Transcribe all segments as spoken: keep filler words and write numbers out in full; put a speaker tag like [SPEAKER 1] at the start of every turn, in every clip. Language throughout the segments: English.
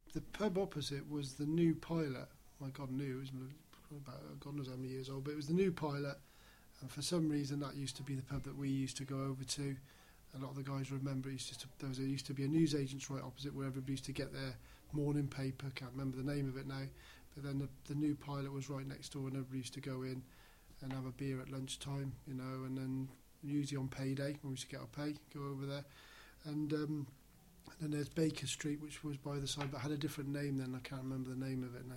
[SPEAKER 1] the pub opposite was the New Pilot. My God, new. It was about God knows how many years old, but it was the New Pilot. And for some reason, that used to be the pub that we used to go over to. A lot of the guys remember it used to, there was a, used to be a newsagent's right opposite where everybody used to get their morning paper. Can't remember the name of it now. But then the, the New Pilot was right next door, and everybody used to go in and have a beer at lunchtime, you know, and then usually on payday when we used to get our pay, go over there. And um, then there's Baker Street, which was by the side, but had a different name then. I can't remember the name of it now.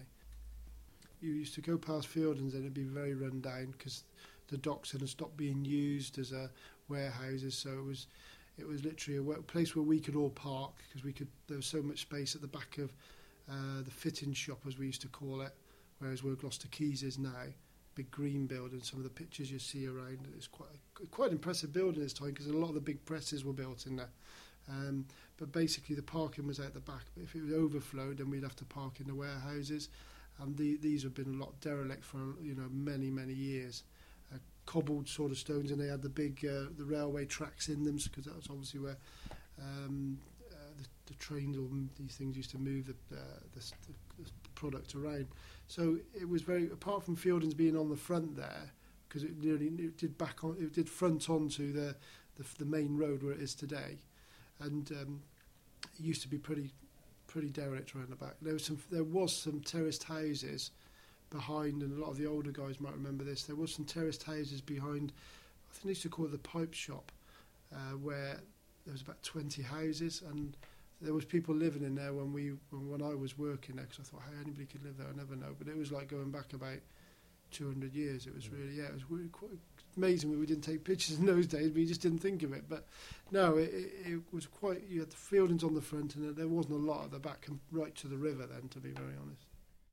[SPEAKER 1] You used to go past Fieldings and it'd be very run down because the docks had stopped being used as a warehouses, so it was it was literally a place where we could all park because we could. There was so much space at the back of uh, the fitting shop, as we used to call it, whereas where Gloucester Quays is now. Big green building. Some of the pictures you see around, it's quite quite an impressive building this time because a lot of the big presses were built in there. Um, but basically the parking was out the back. But if it was overflowed, then we'd have to park in the warehouses. And the, these have been a lot derelict for you know many many years. Uh, cobbled sort of stones, and they had the big uh, the railway tracks in them because that was obviously where um, uh, the, the trains or these things used to move the, uh, the, the, the product around. So it was very, apart from Fieldings being on the front there, because it nearly it did back on, it did front onto the the, the main road where it is today, and um, it used to be pretty pretty derelict around the back. There was some there was some terraced houses behind, and a lot of the older guys might remember this. There was some terraced houses behind. I think they used to call it the pipe shop, uh, where there was about twenty houses, and there was people living in there when we when, when I was working there. Because I thought, how anybody could live there, I never know. But it was like going back about two hundred years. It was really yeah, it was really quite amazing. We didn't take pictures in those days, but you just didn't think of it. But no, it, it, it was quite. You had the Fieldings on the front, and there wasn't a lot at the back, right to the river. Then, to be very honest.